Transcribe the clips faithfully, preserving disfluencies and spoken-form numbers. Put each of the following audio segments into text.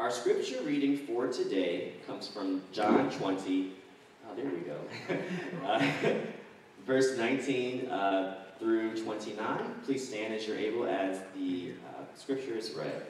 Our scripture reading for today comes from John twenty. Oh, there we go. uh, verse nineteen uh, through twenty-nine. Please stand as you're able as the uh, scripture is read.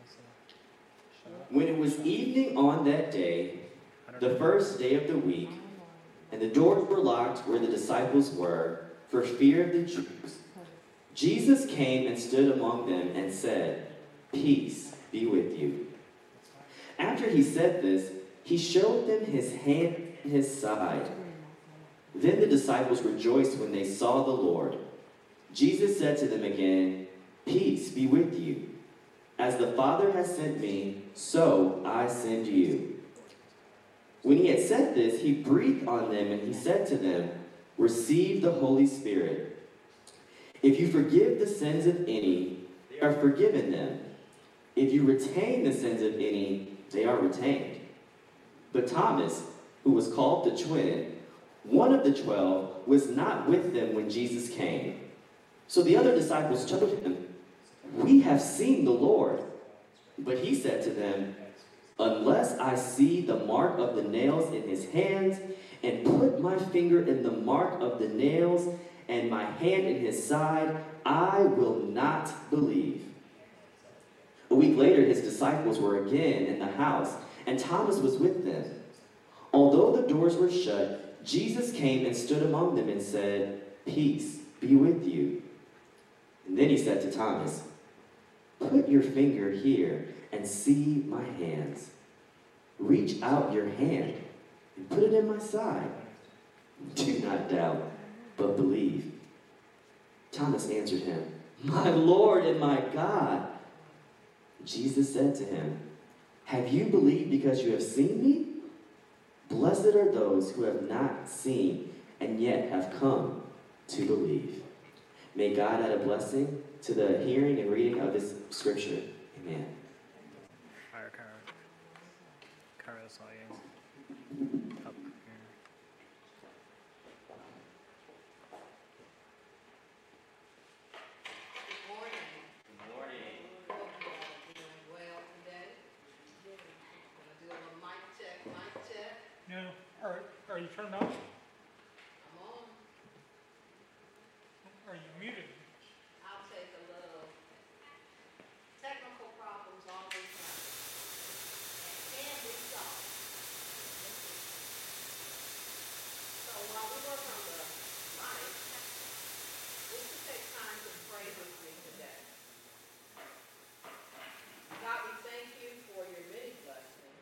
When it was evening on that day, the first day of the week, and the doors were locked where the disciples were, for fear of the Jews, Jesus came and stood among them and said, "Peace be with you." After he said this, he showed them his hand and his side. Then the disciples rejoiced when they saw the Lord. Jesus said to them again, "Peace be with you. As the Father has sent me, so I send you." When he had said this, he breathed on them and he said to them, "Receive the Holy Spirit. If you forgive the sins of any, they are forgiven them. If you retain the sins of any, they are retained." But Thomas, who was called the twin, one of the twelve, was not with them when Jesus came. So the other disciples told him, "We have seen the Lord." But he said to them, "Unless I see the mark of the nails in his hands, and put my finger in the mark of the nails, and my hand in his side, I will not believe." A week later, his disciples were again in the house, and Thomas was with them. Although the doors were shut, Jesus came and stood among them and said, "Peace be with you." And then he said to Thomas, "Put your finger here and see my hands. Reach out your hand and put it in my side. Do not doubt, but believe." Thomas answered him, "My Lord and my God." Jesus said to him, "Have you believed because you have seen me? Blessed are those who have not seen and yet have come to believe." May God add a blessing to the hearing and reading of this scripture. Amen. No, are, are you turned on? I'm on. Are you muted? I'll take a little. Technical problems always happen. And can be solved. So while we work on the mic, we should take time to pray with me today. God, we thank you for your many blessings.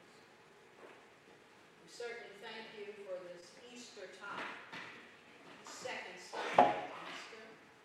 We certainly thank you for this Easter time, second Sunday of Easter.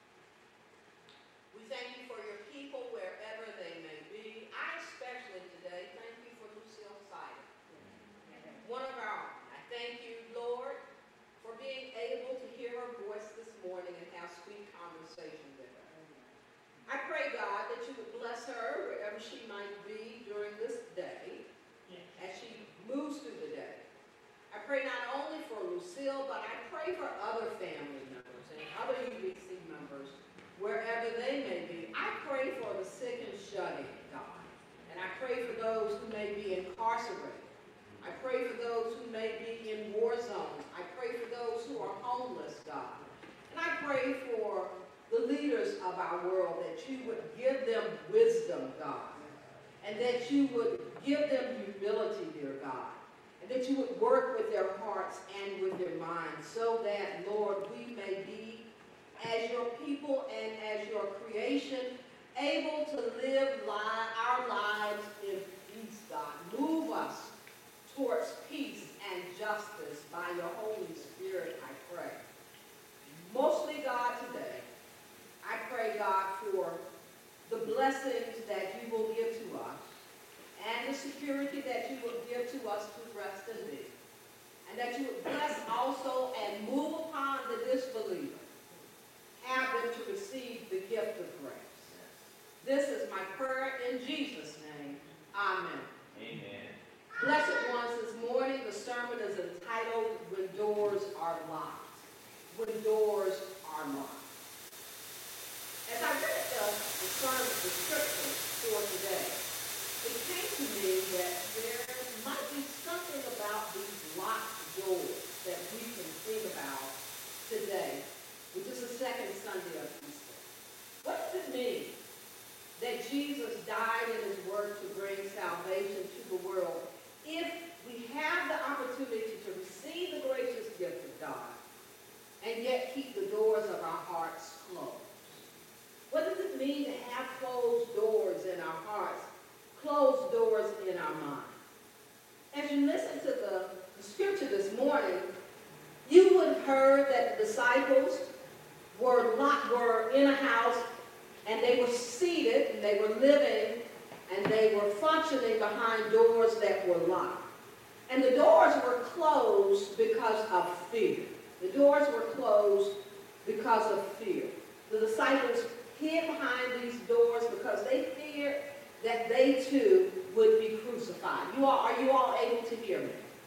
We thank you for your people wherever they may be. I especially today thank you for Lucille Sider, one of our own. I thank you, Lord, for being able to hear her voice this morning and have sweet conversation with her. I pray, God, that you would bless her wherever she might be during this day as she moves through the day. I pray not only for Lucille, but I pray for other family members and other U B C members, wherever they may be. I pray for the sick and shut-in, God. And I pray for those who may be incarcerated. I pray for those who may be in war zones. I pray for those who are homeless, God. And I pray for the leaders of our world that you would give them wisdom, God. And that you would give them humility, dear God. And that you would work with their hearts and with their minds so that, Lord, we may be, as your people and as your creation, able to live li- our lives in peace, God. Move us towards peace and justice by your Holy Spirit, I pray. Mostly, God, today, I pray, God, for the blessings that you will give to us and the security that you will give to us to rest in thee. And that you would bless also and move upon the disbeliever. Have them to receive the gift of grace. This is my prayer in Jesus' name. Amen. Amen. Blessed ones, this morning the sermon is entitled, "When Doors Are Locked." When doors are locked. As I read the, the sermon description for today, it came to me that Jesus died in his work to bring salvation to the world, if we have the opportunity to receive the gracious gift of God and yet keep the doors of our hearts closed? What does it mean to have closed doors in our hearts, closed doors in our mind? As you listen to the, the scripture this morning, you would have heard that the disciples were locked, were in a house, and they were seated, and they were living, and they were functioning behind doors that were locked. And the doors were closed because of fear. The doors were closed because of fear. The disciples hid behind these doors because they feared that they too would be crucified. You all, are you all able to hear me?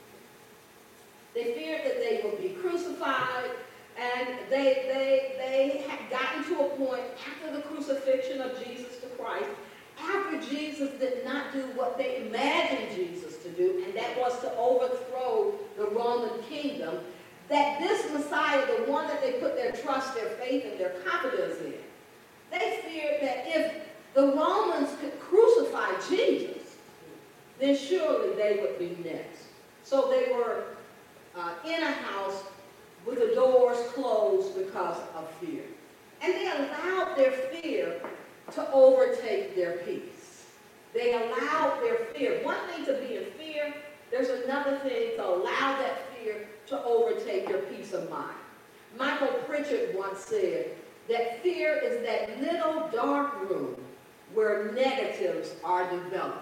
They feared that they would be crucified, and they, they, they had gotten to a point after the crucifixion of Jesus to Christ, after Jesus did not do what they imagined Jesus to do, and that was to overthrow the Roman kingdom, that this Messiah, the one that they put their trust, their faith, and their confidence in, they feared that if the Romans could crucify Jesus, then surely they would be next. So they were uh, in a house with the doors closed because of fear. And they allowed their fear to overtake their peace. They allowed their fear. One thing to be in fear, there's another thing to allow that fear to overtake your peace of mind. Michael Pritchard once said that fear is that little dark room where negatives are developed.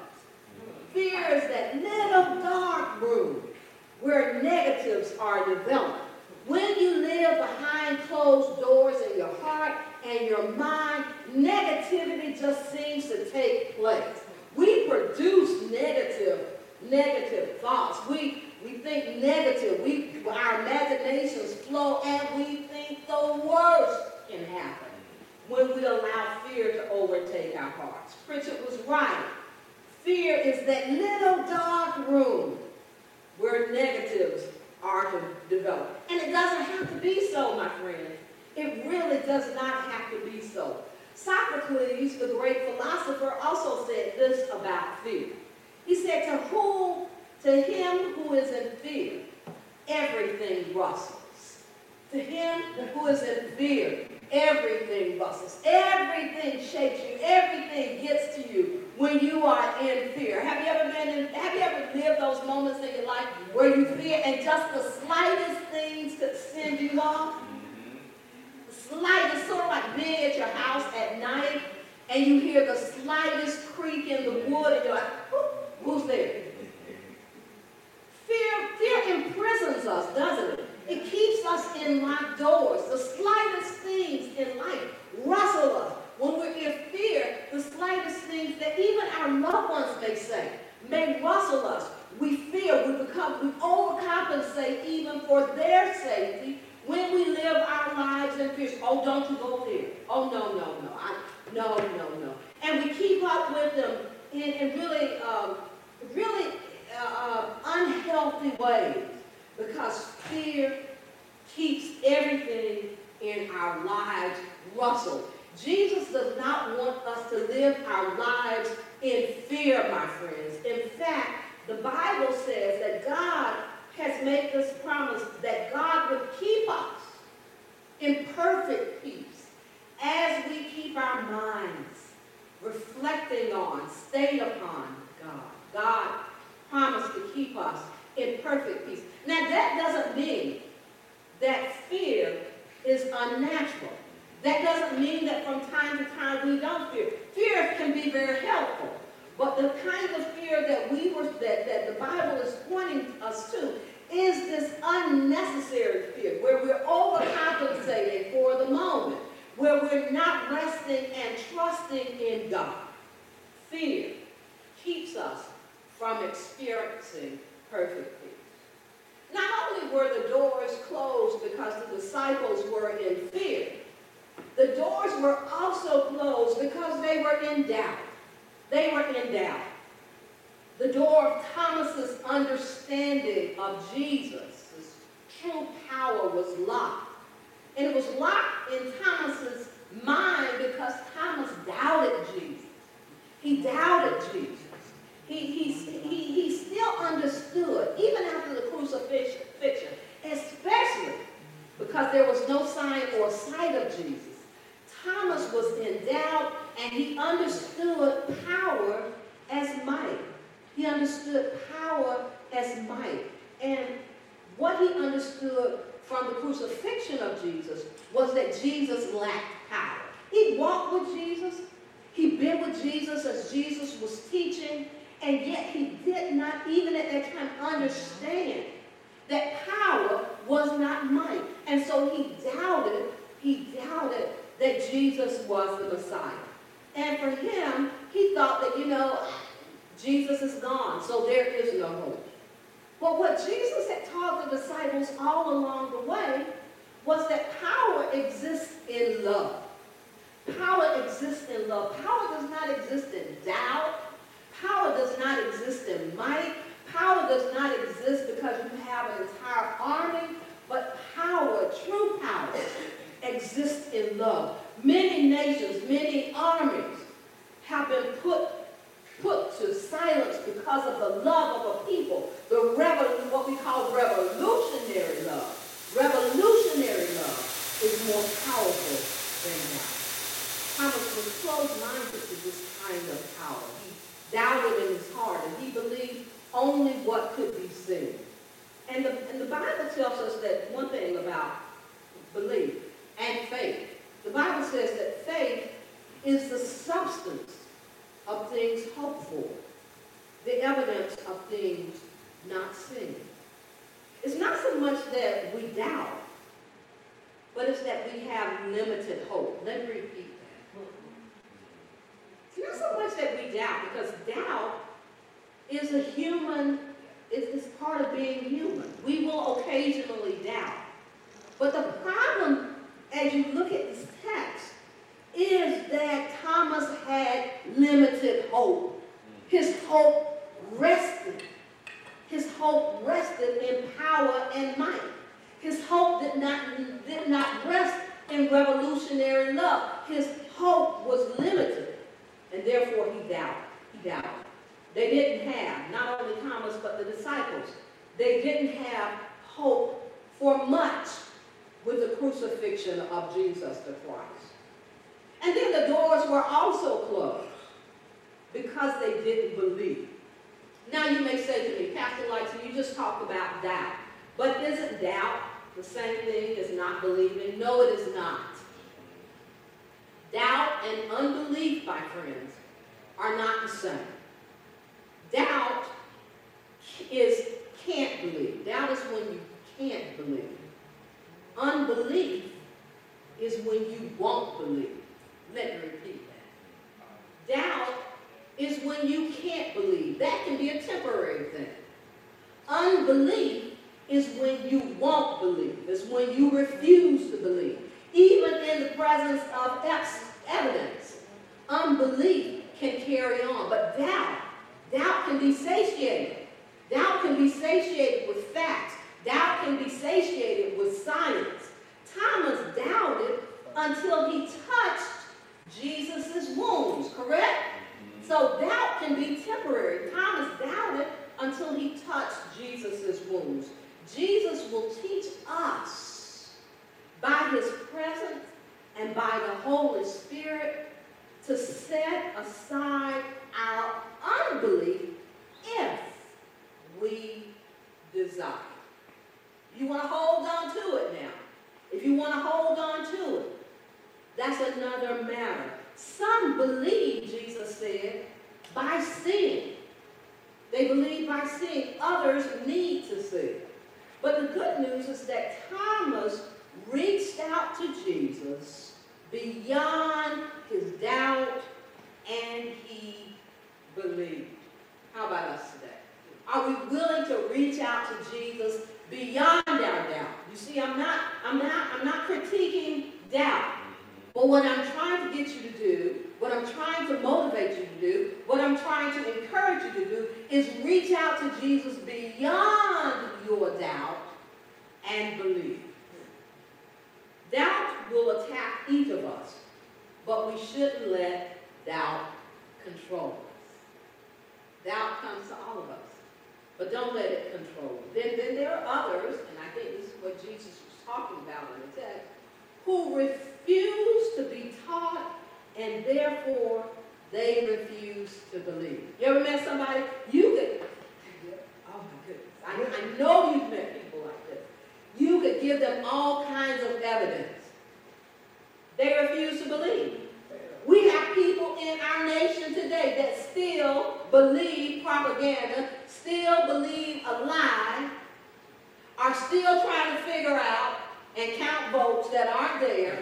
Fear is that little dark room where negatives are developed. When you live behind closed doors in your heart and your mind, negativity just seems to take place. We produce negative, negative thoughts. We, we think negative. We, our imaginations flow, and we think the worst can happen when we allow fear to overtake our hearts. Pritchard was right. Fear is that little dark room where negatives are to develop. And it doesn't have to be so, my friends. It really does not have to be so. Sophocles, the great philosopher, also said this about fear. He said, to whom, to him who is in fear, everything rustles. To him who is in fear, everything rustles. Everything shakes you. Everything gets to you when you are in fear. Have you ever been in, have you ever lived those moments in your life where you fear and just the slightest things could send you off? The slightest, sort of like being at your house at night and you hear the slightest creak in the wood and you're like, who's there? Fear, fear imprisons us, doesn't it? It keeps us in locked doors. The slightest things in life rustle us. When we're in fear, the slightest things that even our loved ones may say may rustle us. We fear, we become, we overcompensate even for their safety when we live our lives in fear. Oh, don't you go there. Oh, no, no, no. I, no, no, no. And we keep up with them in, in really, um, really uh, unhealthy ways because fear keeps everything in our lives rustled. Jesus does not want us to live our lives in fear, my friends. In fact, the Bible says that God has made this promise that God would keep us in perfect peace as we keep our minds reflecting on, stayed upon God. God promised to keep us in perfect peace. Now, that doesn't mean that fear is unnatural. That doesn't mean that from time to time we don't fear. Fear can be very helpful. But the kind of fear that we were that, that the Bible is pointing us to is this unnecessary fear, where we're overcompensating for the moment, where we're not resting and trusting in God. Fear keeps us from experiencing perfect peace. Not only were the doors closed because the disciples were in fear, the doors were also closed because they were in doubt. They were in doubt. The door of Thomas's understanding of Jesus' true power was locked. And it was locked in Thomas's mind because Thomas doubted Jesus. He doubted Jesus. He, he, he, he still understood, even after the crucifixion, especially because there was no sign or sight of Jesus. Thomas was in doubt, and he understood power as might. He understood power as might. And what he understood from the crucifixion of Jesus was that Jesus lacked power. He walked with Jesus. He'd been with Jesus as Jesus was teaching, and yet he did not, even at that time, understand that power was not might. And so he doubted, he doubted that Jesus was the Messiah. And for him, he thought that, you know, Jesus is gone, so there is no hope. But what Jesus had taught the disciples all along the way was that power exists in love. Power exists in love. Power does not exist in doubt. Power does not exist in might. Power does not exist because you have an entire army. But power, true power, exists in love. Many nations, many armies have been put, put to silence because of the love of a people. The revel, what we call revolutionary love. Revolutionary love is more powerful than that. Thomas was closed-minded to this kind of power. He doubted in his heart, and he believed only what could be seen. And the, and the Bible tells us that one thing about belief and faith. The Bible says that faith is the substance of things hoped for, the evidence of things not seen. It's not so much that we doubt, but it's that we have limited hope. Let me repeat that. It's not so much that we doubt, because doubt is a human, it's part of being human. We will occasionally doubt. But the problem, as you look at this text, is that Thomas had limited hope. His hope rested. His hope rested in power and might. His hope did not, did not rest in revolutionary love. His hope was limited, and therefore he doubted. He doubted. They didn't have, not only Thomas, but the disciples, they didn't have hope for much with the crucifixion of Jesus the Christ. And then the doors were also closed because they didn't believe. Now you may say to me, Pastor Lighton, you just talked about doubt. But isn't doubt the same thing as not believing? No, it is not. Doubt and unbelief, my friends, are not the same. Doubt is can't believe. Doubt is when you can't believe. Unbelief is when you won't believe. Let me repeat that. Doubt is when you can't believe. That can be a temporary thing. Unbelief is when you won't believe. It's when you refuse to believe. Even in the presence of evidence, unbelief can carry on. But doubt, doubt can be satiated. Doubt can be satiated with facts. Doubt can be satiated with science. Thomas doubted until he touched Jesus' wounds, correct? So doubt can be temporary. Thomas doubted until he touched Jesus' wounds. Jesus will teach us by his presence and by the Holy Spirit to set aside our unbelief if we desire. You want to hold on to it now. If you want to hold on to it, that's another matter. Some believe, Jesus said, by seeing. They believe by seeing. Others need to see. But the good news is that Thomas reached out to Jesus beyond his doubt, and he believed. How about us today? Are we willing to reach out to Jesus beyond our doubt? You see, I'm not, I'm not, I'm not critiquing doubt. But what I'm trying to get you to do, what I'm trying to motivate you to do, what I'm trying to encourage you to do is reach out to Jesus beyond your doubt and believe. Doubt will attack each of us, but we shouldn't let doubt control control us. Doubt comes to all of us. But don't let it control you. Then, then there are others, and I think this is what Jesus was talking about in the text, who refuse to be taught, and therefore they refuse to believe. You ever met somebody? You could, oh my goodness, I, I know you've met people like this. You could give them all kinds of evidence. They refuse to believe. We have people in our nation today that still believe propaganda, still believe a lie, are still trying to figure out and count votes that aren't there.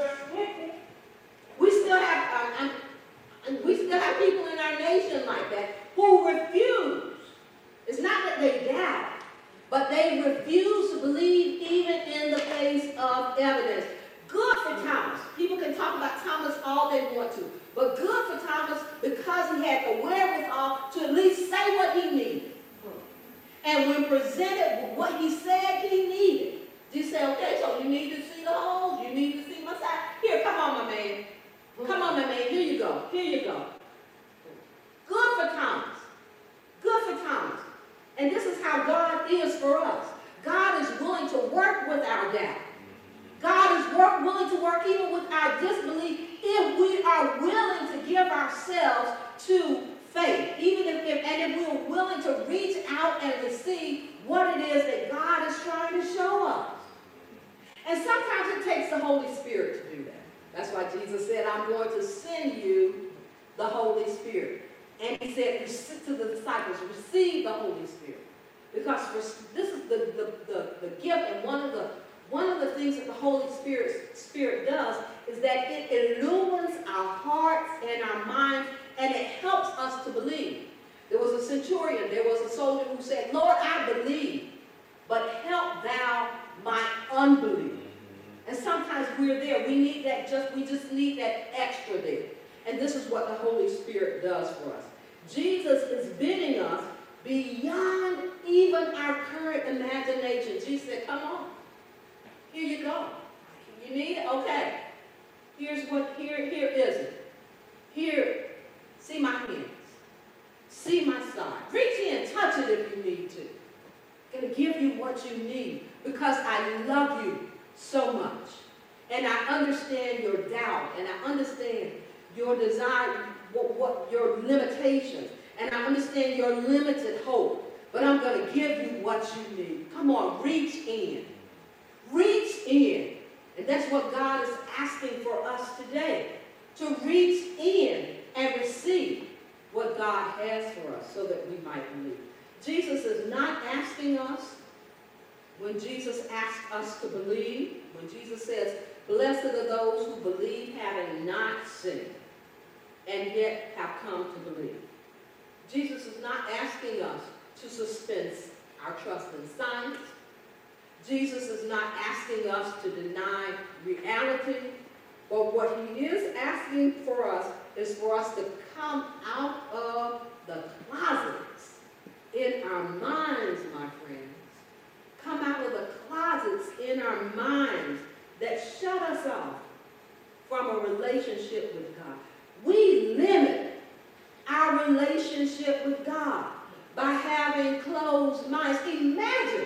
We still have, um, um, we still have people in our nation like that who refuse. It's not that they doubt, but they refuse to believe even in the face of evidence. Good for Thomas. People can talk about Thomas all they want to, but good for Thomas because he had the wherewithal to at least say what he needed. And when presented with what he said he needed, he said, okay, so you need to see the holes, you need to see my side. Here, come on, my man. Come on, my man. Here you go. Here you go. Good for Thomas. Good for Thomas. And this is how God is for us. God is willing to work with our doubt. God is work, willing to work even with our disbelief if we are willing to give ourselves to faith. Even if, if and if we're willing to reach out and receive what it is that God is trying to show us. And sometimes it takes the Holy Spirit to do that. That's why Jesus said, I'm going to send you the Holy Spirit. And he said to the disciples, receive the Holy Spirit. Because for, this is the, the, the, the gift, and one of the One of the things that the Holy Spirit, Spirit does is that it illumines our hearts and our minds, and it helps us to believe. There was a centurion, there was a soldier who said, Lord, I believe, but help thou my unbelief. And sometimes we're there. We need that just, we just need that extra there. And this is what the Holy Spirit does for us. Jesus is bidding us beyond even our current imagination. Jesus said, come on. Here you go. You need it? Okay. Here's what, here, here is it. Here, see my hands. See my side. Reach in, touch it if you need to. I'm going to give you what you need because I love you so much. And I understand your doubt, and I understand your desire, what, what your limitations, and I understand your limited hope. But I'm going to give you what you need. Come on, reach in. Reach in. And that's what God is asking for us today. To reach in and receive what God has for us so that we might believe. Jesus is not asking us, when Jesus asks us to believe, when Jesus says, blessed are those who believe having not seen, and yet have come to believe. Jesus is not asking us to suspend our trust in science. Jesus is not asking us to deny reality, but what he is asking for us is for us to come out of the closets in our minds, my friends. Come out of the closets in our minds that shut us off from a relationship with God. We limit our relationship with God by having closed minds. Imagine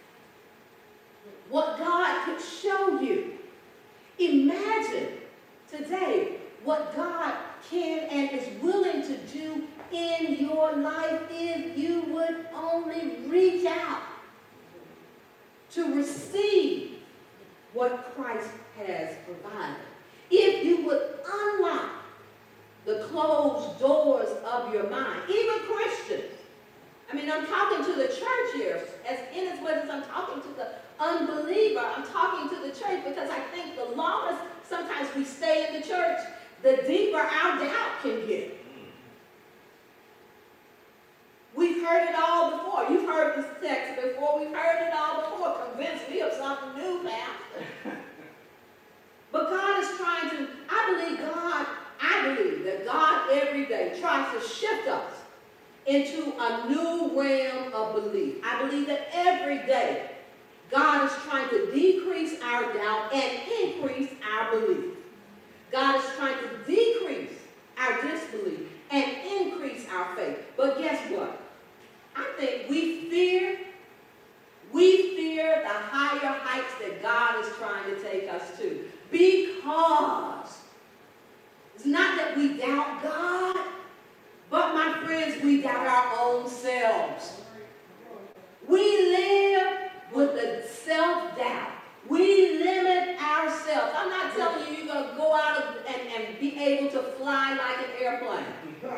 what God could show you. Imagine today what God can and is willing to do in your life if you would only reach out to receive what Christ has provided. If you would unlock the closed doors of your mind, even Christians. I mean, I'm talking to the church here, as in as much as I'm talking to the unbeliever, I'm talking to the church because I think the longest sometimes we stay in the church, the deeper our doubt can get. We've heard it all before. You've heard this text before. We've heard it all before. Convince me of something new, Pastor. But God is trying to, I believe God, I believe that God every day tries to shift us into a new realm of belief. I believe that every day God is trying to decrease our doubt and increase our belief. God is trying to decrease our disbelief and we got our own selves. We live with the self-doubt. We limit ourselves. I'm not telling you you're going to go out of, and, and be able to fly like an airplane.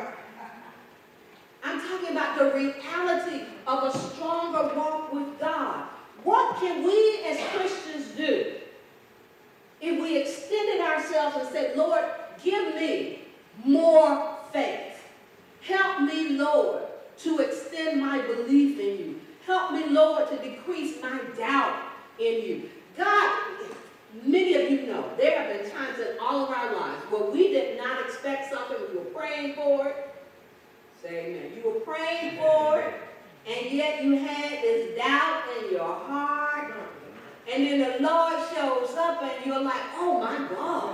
I'm talking about the reality of a stronger walk with God. What can we as Christians do if we extended ourselves and said, Lord, give me more faith. Help me, Lord, to extend my belief in you. Help me, Lord, to decrease my doubt in you. God, many of you know, there have been times in all of our lives where we did not expect something. We were praying for it. Say amen. You were praying for it, and yet you had this doubt in your heart. And then the Lord shows up, and you're like, oh, my God.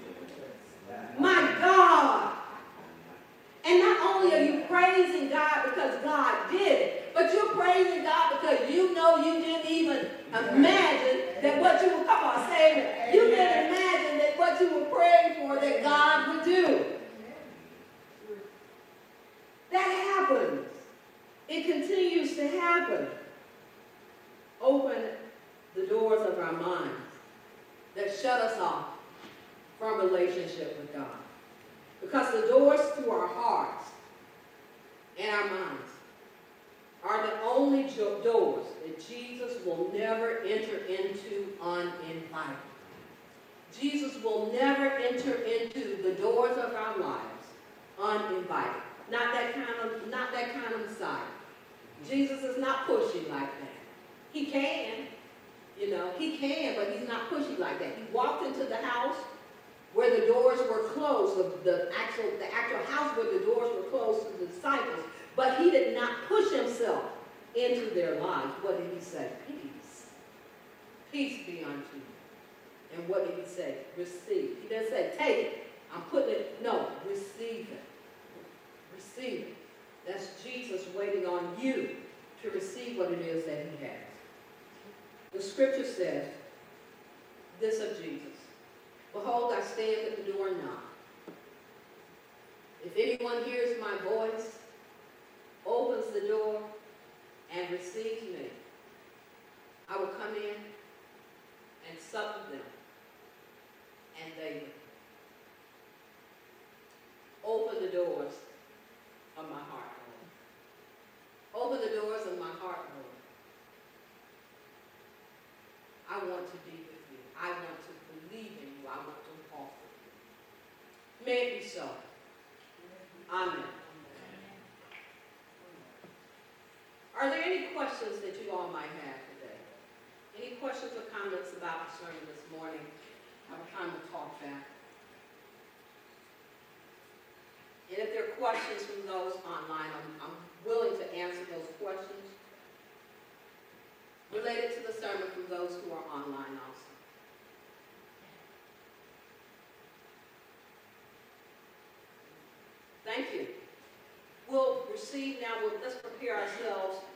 My God. And not only are you praising God because God did it, but you're praising God because you know you didn't even imagine that what you were, come on, say it. You didn't imagine that what you were praying for that God would do. That happens. It continues to happen. Open the doors of our minds that shut us off from relationship with God. Because the doors to our hearts and our minds are the only doors that Jesus will never enter into uninvited. Jesus will never enter into the doors of our lives uninvited. Not that kind of, not that kind of Messiah. Jesus is not pushy like that. He can, you know, he can, but he's not pushy like that. He walked into the house where the doors were closed, the, the, actual, the actual house where the doors were closed to the disciples, but he did not push himself into their lives. What did he say? Peace. Peace be unto you. And what did he say? Receive. He didn't say, take it. I'm putting it. No, receive it. Receive it. That's Jesus waiting on you to receive what it is that he has. The scripture says this of Jesus. Behold, I stand at the door and knock. If anyone hears my voice, opens the door, and receives me, I will come in and sup with them, and they with me. Open the doors of my heart, Lord. Open the doors of my heart, Lord. I want to be with you. I want to believe in you. I want to walk with you. May it be so. Amen. Are there any questions that you all might have today? Any questions or comments about the sermon this morning? Have a time to talk back. And if there are questions from those online, I'm, I'm willing to answer those questions related to the sermon from those who are online also. Thank you. We'll receive now, we'll, let's prepare ourselves